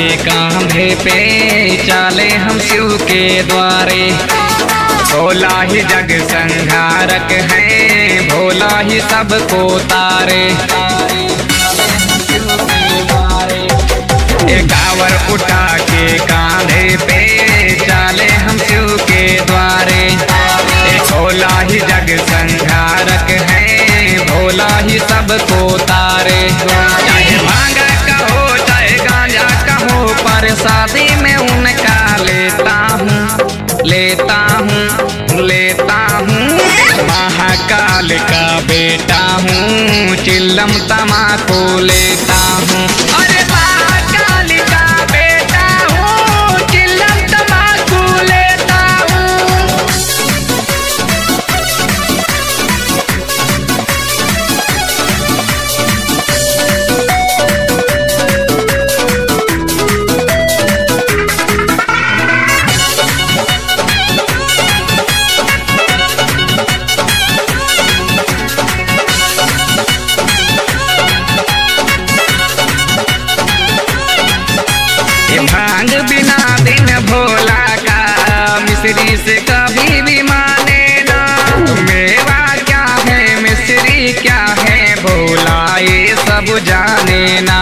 के कांधे पे चले हम शिव के द्वारे। भोला ही जग संहारक है, भोला ही सबको तारे। कांवर उठा के कांधे पे चले हम शिव के द्वारे। भोला ही जग संहारक है, भोला ही सबको तारे। चाहे भांगा कहो चाहे गांजा कहो, प्रसादी में उनका लेता हूँ लेता हूँ लेता हूँ। महाकाल का बेटा हूँ, चिल्लम तमाकू लेता हूँ। अरे महाकाल का बेटा हूँ, चिल्लम तमाकू लेता हूँ। भांग बिना दिन भोला का मिश्री से कभी भी माने ना। मेवा क्या है मिश्री क्या है भोला ये सब जाने ना।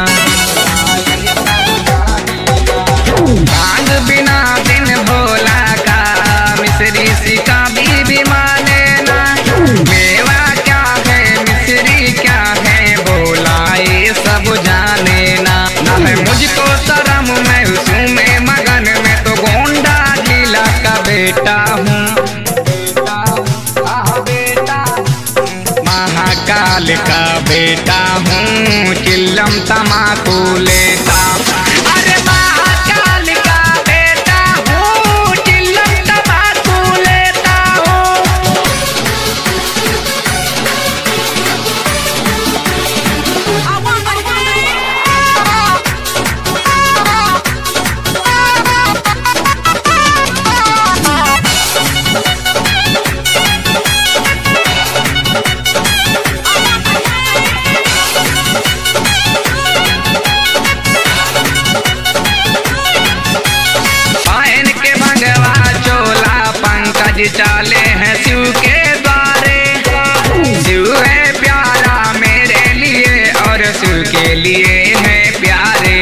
भांग बिना दिन भोला का मिश्री से कभी भी माने ना। मेवा क्या है मिश्री क्या है भोला ये सब जाने ना। ना है मुझको शर्म मैं उसमें मगन में तो गोंडा जिला का बेटा हूँ। महाकाल का बेटा हूँ, चिल्लम तमाकू लेता। अरे महाकाल का बेटा हूँ, चिल्लम तमाकू लेता हूँ। चाले हैं शिव के द्वारे। शिव है प्यारा मेरे लिए और शिव के लिए है प्यारे।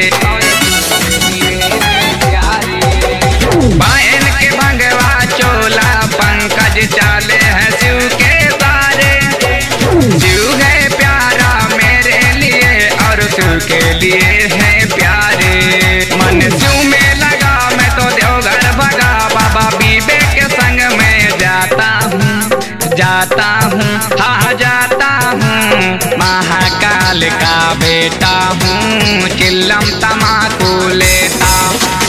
पायन के भंगवा चोला पंकज चाले हैं शिव के द्वारे। शिव है प्यारा मेरे लिए और शिव के लिए है प्यारे। मन शिव में लगा मैं तो देवघर भगा, बाबा बीबे के संग में जाता हूँ हाँ जाता हूँ। महाकाल का बेटा हूँ, चिल्लम तमाकू लेता।